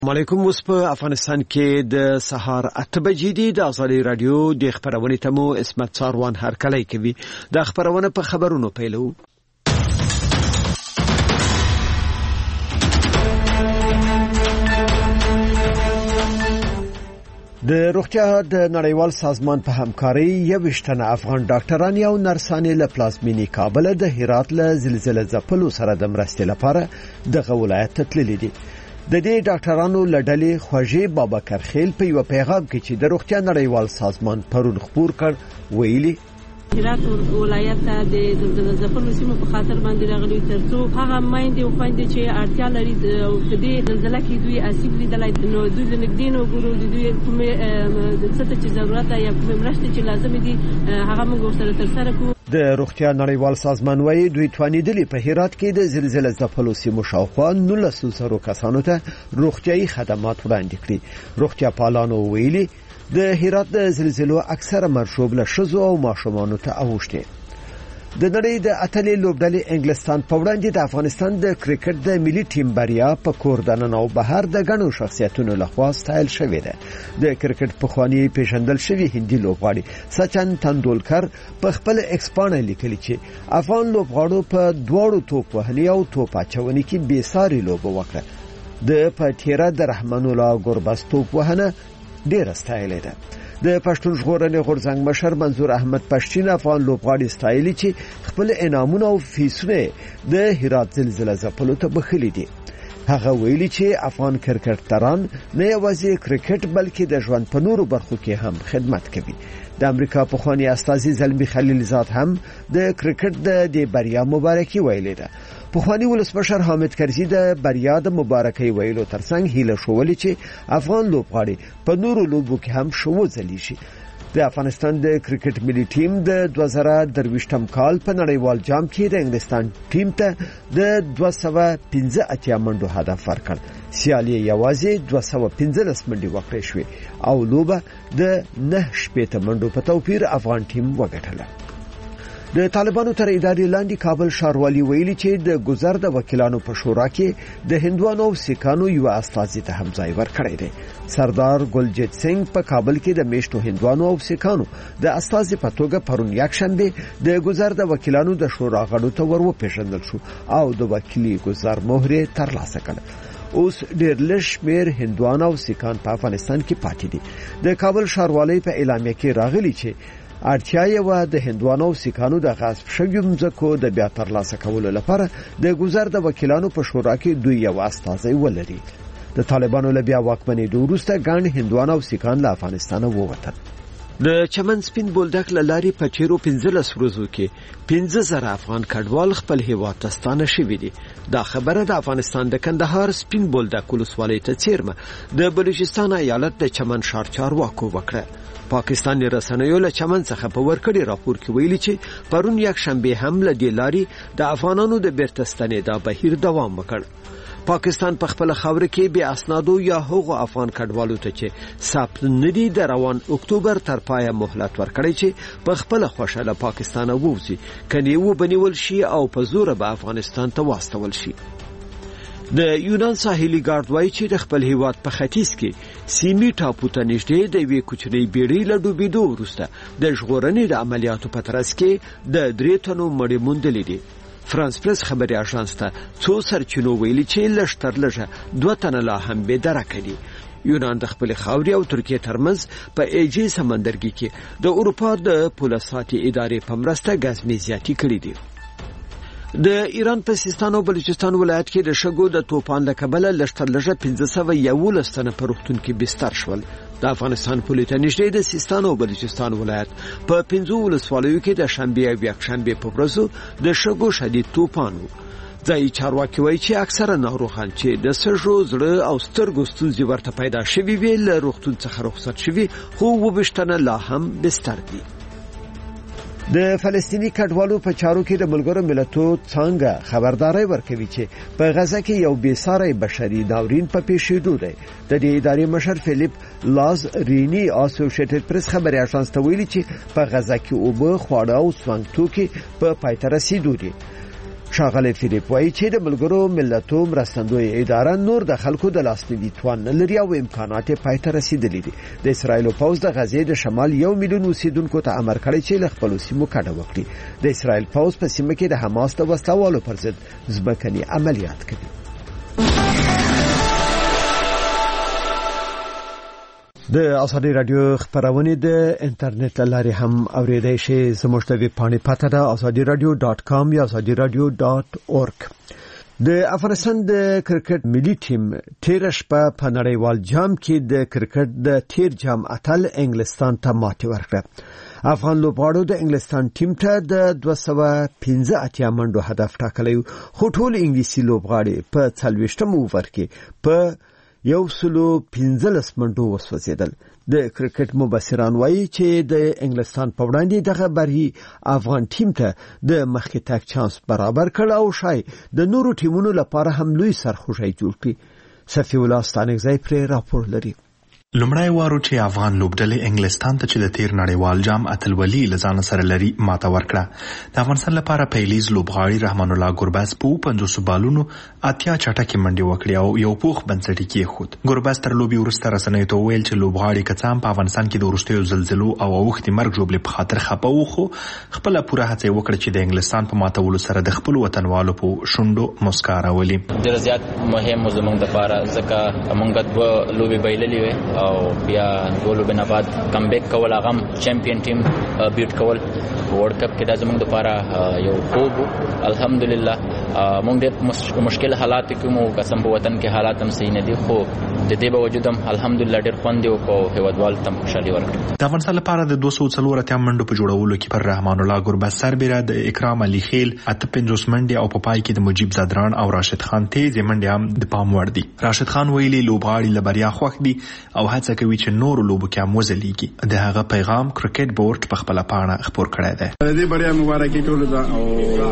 علیکم. اوس په افغانستان کې د سهار 8 بجې دي. د ازادي رادیو د خبرونې تمو اسمت څاروان هرکلی کوي. د خبرونه په خبرونو پیلو. د روغتیا د نړیوال سازمان په همکاري 21 افغان ډاکټران او نرسانې له پلازمینی کابل د هرات له زلزلې ځپلو سره د مرستې لپاره دغه ولایت ته تللي دي. د دې ډاکټرانو لړلې خوږی بابکر خیل په یو پیغام کې چې د روغتیا نړیوال سازمان پرون خبر کړ ویلي هرات ولایت ته د زلزلې ځپلو سیمو په خاطر باندې راغلي ترڅو هغه مایندې او خويندې چې اړتیا لري په دې زلزلې کې دوی اسیب لیدلای نو دوی د نګدې نو ګورو دوی کومه څه چې ضرورت یا کومه مرسته چې لازم دي هغه موږ سره تر سره کوو. د روغتیا نړیوال سازمان وايي دوی توانیدلي په هرات کې د زلزلې ځپلو سیمو شاوخوا 1900 کسانو ته روغتيایي خدمات وړاندې کړي. روغتیا پالانو ویلي د هرات د زلزلو اکثره مرشوب له شذو او ماشومانو ته اوښتي. د نړۍ د اتلې لوبډلې انګلستان په وړاندې د افغانستان د کرکټ د ملي ټیم بریا په کور دننه او بهر د غنو شخصیتونو لخوا ستایل شوې ده. د کرکټ په خواني پیژندل شوی هندي لوبغاړي سچن تندولکر په خپل ایکسپانه لیکلي چې افغان لوبغاړو په دوړو توپ وهلي او توپ اچونې کې بې ساري لوب وکړه. د پټیرا د رحمان الله ګورباس توپ وهنه ډیر ستایل ده. د پښتون ژغورنې غورځنګ مشر منظور احمد پښتین افغان لوبغاړي ستایلی چې خپل انعامونه او فیسونه د هرات زلزلې ځپلو ته بخلي دي. هغه ویلي چې افغان کرکټران نه یوازې کرکټ بلکې د ژوند په نورو برخو کې هم خدمت کوي. د امریکا په خواني استاذي زلمی خلیلزاد هم د کرکټ د بریا مبارکي ویلې ده. په خواني ولسمشر حامد کرزي د بریا د مبارکي ویلو ترڅنګ هیله شولې چې افغان لوبغاړي په نورو لوبو کې هم شو ځلی شي. د افغانستان د کرکټ ملي ټیم د 2023م کال په نړیوال جام کې د انګلستان ټیم ته د 215 منډو هدف ورکړ. سیالي یوازې 215 منډې وکړې شوې او لوبه د 9 منډو په توپیر افغان ټیم وګټله. د طالبانو تر ادارې لاندې کابل ښاروالي ویلي چې د گذر د وکیلانو په شورا کې د هندوانو او سیکانو یو استازي ته هم ځای ورکړی دی. سردار ګلجیت سنگ په کابل کې د میشتو هندوانو او سیکانو د استازي په توګه پرون یکشنبه د گذر د وکیلانو د شورا غړو ته ورپېژندل شو او د وکیلي گذر مهره ترلاسه کړه. اوس ډېر لږ شمېر هندوان او سیکان په افغانستان کې پاتې دي. د کابل ښاروالۍ په اعلامیه کې راغلي چې اړتیا یې و د هندوانو او سیکانو د غصب شویو مځکو د بیا ترلاسه کولو لپاره د گذر د وکیلانو په شورا کې دوی یو استازی ولري. د طالبانو له بیا واکمنېدو وروسته ګڼ هندوان او سیکان له افغانستانه ووتل. د چمن سپین بولدک لاري په چیرو 15 ورځو کې 15000 افغان کډوال خپل هیواد ته ستانه شوي دي. دا خبره د افغانستان د کندهار سپین بولدک ولسوالۍ ته چیرمه د بلوچستان ایالت د چمن ښار چارواکو وکړه. پاکستاني رسنیو له چمن څخه په ورکړی راپور کې ویلي چې پرون یک شنبه هم له دې لاري د افغانانو د بیرته ستنېدا بهیر دوام وکړ. پاکستان په خپل خاور کې به اسنادو یا هغو افغان کډوالو ته چې ثبت ندي د روان اکتوبر تر پایه مهلت ورکړي چې په خپل خوښه له پاکستان ووځي کني و بنول شي او په زور به افغانستان ته واستول شي. د یونان ساحلي ګارد وايي چې د خپل هیواد په ختیځ کې سیمي ټاپو ته نږدې د وی کوچنۍ بیړۍ له ډوبېدو وروسته د ژغورنې د عملیاتو په ترڅ کې د 3 تنو مړي موندلې دي. فرانس پریس خبري اژانس ته څو سرچینو ویلي چې لږتر لږه 2 تنه لا هم بې درکه دي. یونان د خپل خاوري او ترکیه ترمنځ په ایجی سمندرګي کې د اروپا د پولیساتي ادارې په مرسته غزمې زیاتی کړې دي. د ایران په سیستان او بلوچستان ولایت کې د شګو د توپان له کبله لږتر لږه 1511 تنه په روغتون کې بستر شول. د افغانستان پولیس نږدې د سیستان او بلوچستان ولایت په 15 ولسوالیو کې د شنبه او یکشنبه په ورځو د شګو شدید توپان و. ځای چارواکي وایي چې اکثره ناروغان چې د سږو زړه او سترګو ستونزې ورته پیدا شوي وي له روغتون څخه رخصت شوي خو 22 لا هم بستر دي. د فلسطینی کډوالو په چارو کې د ملګرو ملتونو څنګه خبرداري ورکوي چې په غزه کې یو بې ساري بشري ناورین په پیښېدو دی. د دې ادارې مشر فلیپ لاز رینی اسوسییټډ پریس خبري اژانس ته ویلي چې په غزه کې اوبه خواړه او څنګه توکي په پای ته رسیدو دي. ښاغلی فلیپ وایي چې د ملګرو ملتونو مرستندوی اداره نور د خلکو د لاسنیوي توان نه لري او امکانات یې پای ته رسیدلي دي. د اسرایلو پوځ د غزې د شمال 1 میلیون اوسیدونکو ته امر کړی چې له خپلو سیمو کډه وکړي. د اسرایل پوځ په سیمه کې د حماس د وسلوالو پر ضد ځمکني عملیات کوي. د ازادي رادیو خبرونه د انټرنیټ لارې هم اوریدای شئ. زموږ د ویب پاڼې پته ده azadiradio.com یا azadiradio.org. د افغانستان د کرکټ ملي ټیم تیر شپه په نړیوال جام کې د کرکټ د تیر جام اتل انګلستان ته ماتې ورکړه. افغان لوبغاړو د انګلستان ټیم ته د 215 منډو هدف ټاکلی، خو ټول انګلیسي لوبغاړي په 40 اوور کې په 115 منډو وسوځیدل. د کرکټ مبصران وایي چې د انګلستان په وړاندې دغه بری افغان ټیم ته د مخکې تګ چانس برابر کړ او شاید د نورو ټیمونو لپاره هم لوی سرخوشي جوړ کړي. صفی الله ستانګزی پر راپور لري. لومړی وارو چې افغان لوبډلې انګلستان ته چې د تیر نړیوال جام اتلولي لزان سره لري ماته ورکړه. د افغانستان لپاره پیلیز لوبغاړي رحمان الله ګرباز په 500 بالونو اتیا چټکي منډي وکړي او یو پوخ بنسټي کې خود. ګرباز تر لوبي ورسته رسنۍ ته ویل چې لوبغاړي کڅام په افغانستان کې د ورستیو زلزلو او اوختي مرګ جوړې په خاطر خپو خو خپل پوره هڅه وکړه چې د انګلستان په ماتولو سره د خپل وطنوالو په شونډو مسکا راولي. ډېر زیات مهم زموږ لپاره ځکه موږ د لوبي بایللې وې او بیا ګولو بنا بعد کم بیک کول هغه چمپیون ټیم بیټ کول ورلد کپ کې د زموږ لپاره یو خوب. الحمدلله موږ د مشکل حالات کې مو قسم په وطن کې حالات هم صحیح نه دي، خو د دې باوجود هم الحمدلله ډېر خوند یو کو هیوادوال تم خوشالي ورکړه. د افغانستان لپاره د 240 منډو په جوړولو کې پر رحمان الله ګرباز سربېره د اکرام علي خیل 58 منډي او په پای کې د مجيب زادران او راشد خان تیز منډي هم د پام وړ دي. راشد خان ویلي لوبغاړي لبریا خوښ دي او هڅه کوي چې نور لوبو کې هم وځلېږي. د هغه پیغام کرکټ بورډ په خپل پاڼه خبر کړی دی. دې بریا مبارکي ټول ده او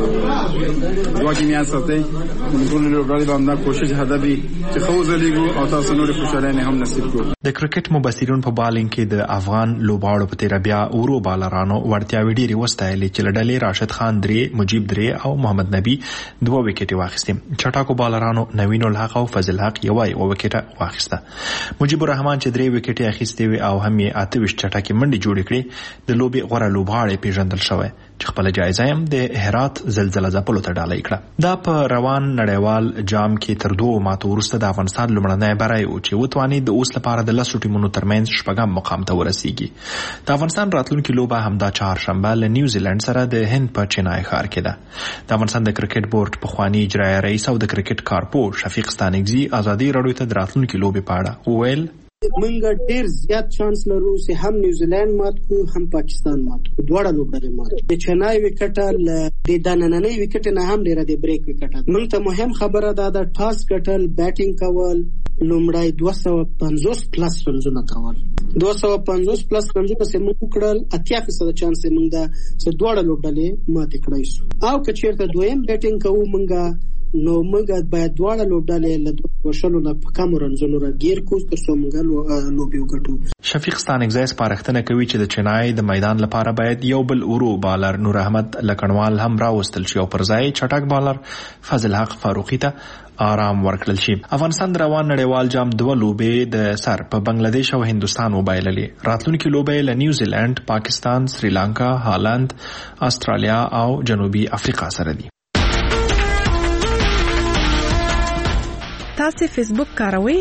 دعا کې میاں ساتي ټول لوبغاړي باندې کوشش هدفي چې خو وځلېږي او تاسو نور خوشاله هم نصیب کو. د کرکټ مبصرون په بالینګ کې د افغان لوبغاړو په تیر بیا اورو بالرانو ورتیا ویډیري وستایلې چې لړلې راشد خان 3 مجيب 3 او محمد نبی 2 وکټي واخیستې. چټاکو بالرانو نوین الحق او فضل حق یو وکټه واخیسته. مجيب الرحمن چې 3 وکټي اخیستې او هم یې 28 چټاکي منډي جوړ کړې. د لوبي غوړه لوبغاړي پیژندل شوی چې خپل جایزه هم د هرات زلزلہ ځپلو ته ډالۍ کړه. دا په روان نړیوال جام کې تر 2 ماتو وروسته د افغانستان لومړنی بری او چې وتواني د اوس لپاره د لسو ټیمونو ترمنځ شپږم مقام ته ورسیږي. د افغانستان راتلونکي لوبه همدا چهارشنبه له نیوزیلند سره د هند په چنای ښار کې ده. د افغانستان د کرکټ بورډ پخوانی اجرایي رئیس او د کرکټ کارپو شفیق ستانکزي ازادي راډیو ته د راتلونکي لوبې په اړه وویل منګه ډیر زیات چانس لرو چې هم نیوزیلند مات کو هم پاکستان مات کو دواړه لوبډلې مات. د چنای وکټ له د دانننې وکټ نه هم ډیره د بریک وکټ. موږ ته مهم خبره ده د ټاس ګټل بیټینګ کول لومړی 250 پلس رنونه کول. 250 پلس رنونه چې موږ کړل 80% چانس موږ د دواړه لوبډلې مات کړای شو. او که چیرته دویم بیټینګ کوو موږ نو موږ باید دواړه لوبډلې له وشلو نه په کم رنزونو راګیر کو تر څو موږ لوبي وګټو. شفیق ستانکزی سپارښتنه کوي چې د چنای د میدان لپاره باید یو بل اورو بالر نور احمد لکنوال هم راوستل شي او پر ځای چټک بالر فضل حق فاروقي ته آرام ورکړل شي. افغانستان روان نړیوال جام 2 لوبې د سر په بنگلاديش او هندستان وبایللې. راتلونکي لوبې له نیوزیلند، پاکستان، سریلانکا، هالند، استرالیا او جنوبي افریقا سره دي. تاسو فیسبوک کاروئ؟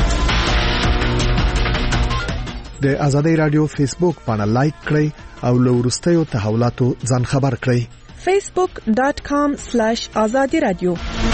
د ازادي رادیو فیسبوک باندې لایک کړئ او له وروستیو تحولاتو ځان خبر کړئ. facebook.com/azadiradio.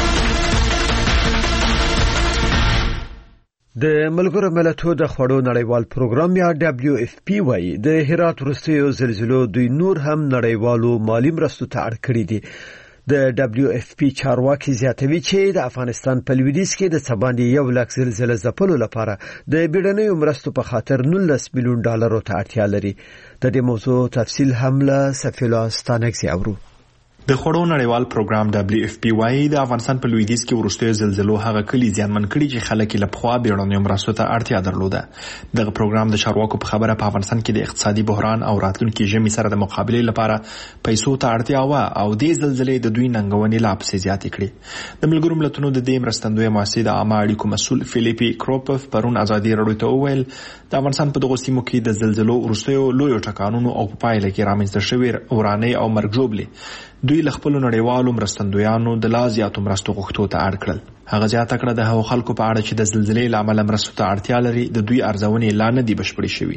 د ملګرو ملتونو د خوړو نړیوال پروګرام یا WFP وايي د هرات وروستیو زلزلو دوی نور هم نړیوالو مالی مرستو ته اړ کړی دي. د WFP چارواکي زیاتوي چې د افغانستان په لویدیځ کې د سباندې 1 لک زلزلې ځپلو لپاره د بیړنیو مرستو په خاطر 19 میلیون ډالرو ته اړتیا لري. د دې موضوع تفصیل هم له سفیلا ستانکزي اورو. د خوړو نړیوال پروګرام WFP وايي د افغانستان په لویدیځ کې وروستیو زلزلو هغه کلی زیانمن کړي چې خلک له پخوا بیړنیو مرستو ته اړتیا درلوده. دغه پروګرام د چارواکو په خبره په افغانستان کې د اقتصادي بحران او راتلونکي ژمي سره د مقابلې لپاره پیسو ته اړتیا و او د زلزلې د دوی ننګونې لا پسې زیاتې کړې. د ملګرو ملتونو د دې مرستندوی مؤسسې د عامه اړیکو مسؤل فلیپي کروپف پرون ازادي راډیو ته وویل د افغانستان په دغه سیمو کې د زلزلو وروستیو لویو ټکانونو او په پایله کې رامنځته شوې ورانۍ او مرګ ژوبلې دوی له خپل نړیوالو مرستندویانو د لا زیاتو مرستو غوښتو ته اړ کړل. هغه زیاته کړه د هغو خلکو په اړه چې د زلزلې له امله مرستو ته اړتیا لري د دوی ارزونې لا نه دي بشپړې شوي.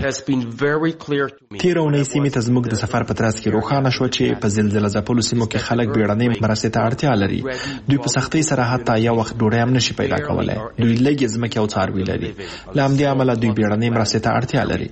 تېره اونۍ سیمې ته زموږ د سفر په ترڅ کې روښانه شوه چې په زلزله ځپلو سیمو کې خلک بیړنۍ مرستې ته اړتیا لري. دوی په سختۍ سره حتی یو وخت ډوډۍ هم نشي پیدا کولی. دوی لږې ځمکې او څاروي لري. له همدې امله دوی بیړنۍ مرستې ته اړتیا لري.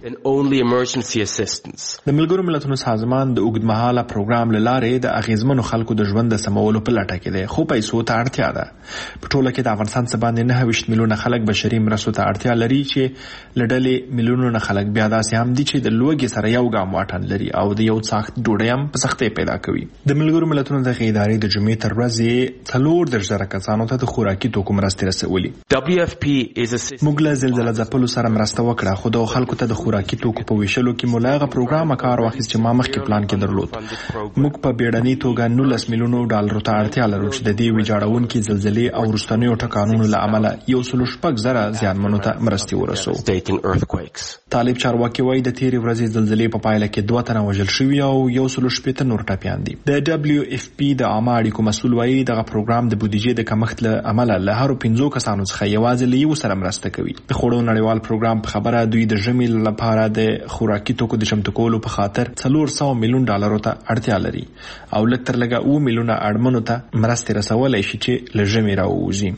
د ملګرو ملتونو سازمان د اوږدمهاله پروګرام له لارې د اغیزمنو خلکو د ژوند د سمولو په لټه کې دی، خو پیسو ته اړتیا ده. په ټوله کې د افغانستان څخه باندې 29 میلیونه خلک بشري مرستو ته اړتیا لري چې له ډلې میلیونونه خلک بیا داسې هم دي چې د لوږې سره یو ګام واټن لري او د یو څاښت ډوډۍ هم په سختۍ پیدا کوي. د ملګرو ملتونو دغه ادارې د جمعې تر ورځې 40,000 کسانو ته د خوراکي توکو مرستې رسولي. موږ له زلزله ځپلو سره مرسته وکړه، خو د خلکو ته د خوراکي توکو په ویشلو کې موږ هغه پروګرام کار واخیست چې ما مخکې پلان کې درلود. موږ په بیړنۍ توګه 19 میلیونو ډالرو ته اړتیا لرو چې د دې ویجاړونکي زلزلې او وروستنیو ټکانونو له امله 1.6 زیانمنو ته مرستې ورسوو. طالب چارواکي وایي د تیرې ورځې زلزلې په پایله کې 2 تنه وژل شوي او 1.8 نور ټپیان دي. د WFP د عامه اړیکو مسؤل وایي دغه پروګرام د بودیجې د کمښت له امله له هرو 5 کسانو څخه یوازې له یو سره مرسته کوي. د خوړو نړیوال پروګرام په خبره دوی د ژمي لپاره د خوراکي توکو د چمتو کولو په خاطر 400 میلیون ډالرو ته اړتیا لري او لږ تر لږه 9 میلیونه اړمنو ته مرستې رسولی شي چې له ژمي راووځي.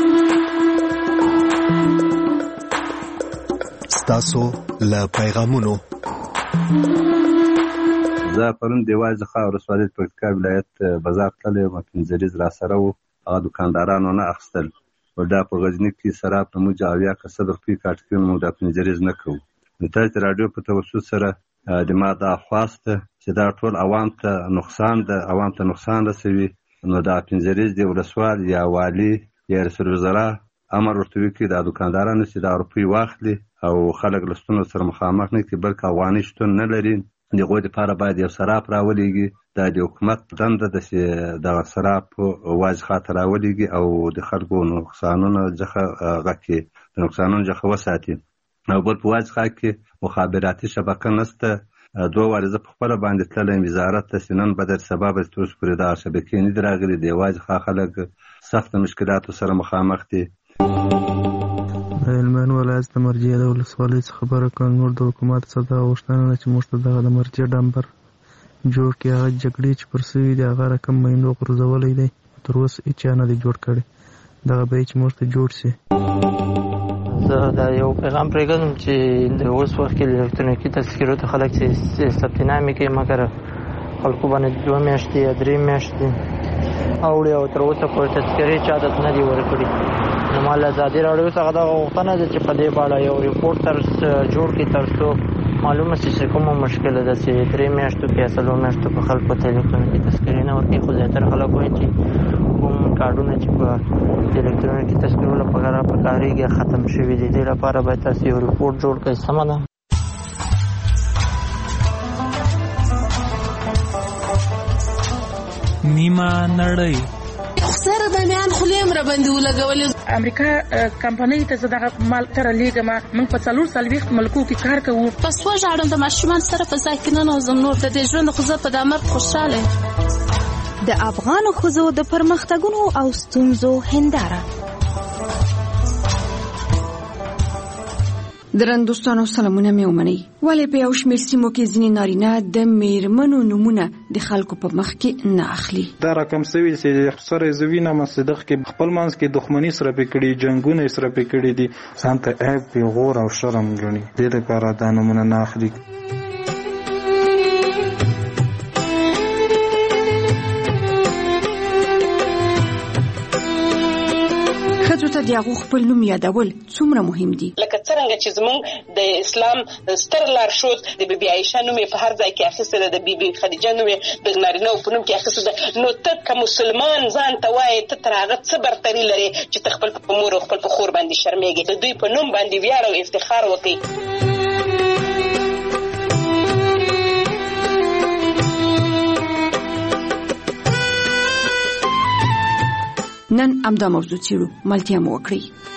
ستاسو له پیغامونو زه پرون دیوال څخه ورسوالۍ پکتیکا ولایت بازار تللی وم، پنځریز راسره وو، هغه دوکاندارانو نه اخیستل. دا په غزني کې سراب په موږ 80 کسب روپۍ کاټ کوي، موږ دا پنځریز نه کوو. د تاسو رادیو په توسط سره د ما دا خواسته چې دا ټول عوام ته نقصان ده، عوام ته نقصان رسوي، نو دا پنځریز دی ولسوال یا والی یا رئیس الوزرا امر ورته وکړي دا دوکاندارانو چې دا روپۍ واخلي او خلک له ستونزو سره مخامخ نه کړي، بلکې افغاني شتون نه لري. د هغوی دپاره باید یو سراپ راولېږي. دا د حکومت دنده ده چې دغه سراپ واضح خاطر راولېږي او د خلکو نقصانونه څخه غکي د نقصانونو څخه وساتي. او بل په واضح کې مخابراتي شبکه نشته. 2 وارې زه په خپله باندې تللی وزارت ته چې نن به در سبا به تر اوسه پورې دغه شبکې نه دي راغلي. د یوازې خلک سخته مشکلاتو سره مخامخ دي. د هلمند ولایت د مرجع د ولسوالۍ څخه خبره کوم. نور د حکومت څخه دا غوښتنه ده چې موږ ته دغه د مرجع ډمبر جوړ کړي. هغه جګړې چې پر سوي دي هغه رقم میندو غورځولی دی، تر اوسه هېچا نه دی جوړ کړی. دغه به چې موږ ته جوړ شي. زه دا یو پیغام پرېږدم چې د اوس وخت کې الکترونیکي تذکرو ته خلک چې ثبت نامې کوي، مګر خلکو باندې 2 میاشتې یا 3 میاشتې اوړي او تر اوسه پورې تذکرې چا ته نه دي ورکړي. نو ما له ازادي راډیو څخه دا غوښتنه ده چې په دې اړه یو ریپورټ جوړ کړي تر څو معلومه شي چې کومه مشکله ده چې 3 میاشتو کې یا 4 میاشتو په خلکو ته الکترونیکي تذکرې نه ورکوي. خو زیاتره خلک وایي چې کوم کارډونه چې په الکترونیکي تذکرو لپاره پکارېږي ختم شوي دي. دې لپاره باید تاسو یو ریپورټ جوړ کړئ. سمه ده. نیمه نړۍ سره د میان خلیم را باندې ولګولې. امریکا کمپنۍ ته زداغه مال تر لیګما موږ په 4 ملکو کې کار کوو. پس وژاړم د ماشومان سره په ځای کې نه نوزم. نور د دې ژوند خو زه په دامر خوشاله. د افغان ښځو د پرمختګونو او ستونزو هنداره. درندوستانو سلامونه مې ومنئ. ولې په یو شمېر سیمو کې ځینې نارینه د میرمنو نومونه د خلکو په مخ کې نه اخلي؟ دا رقم سوي چې سره زوینه مصدق کې خپل منځ کې دښمني سره پکړي، جنگونه سره پکړي دي، ځان ته عیب پیغور او شرم ګڼي. دې لپاره دا نومونه نه اخلي. ښځو ته د هغو خپل نوم یادول څومره مهم دي. لکه څنګه چې زموږ د اسلام ستر لارښود د بیبي عائشه نوم په هر ځای کې اخیسته ده، د بیبي خدیجه نوم د نارینه په نوم کې اخیسته ده. نو ته که مسلمان ځان ته وایې ته تر هغه څه برتري لرې چې ته خپل په مور او خپل په خور باندې شرمېږې. د دوی په نوم باندې ویاړ او افتخار وکړي. نن همدا موضوع څیړو، ملتیا مو وکړئ.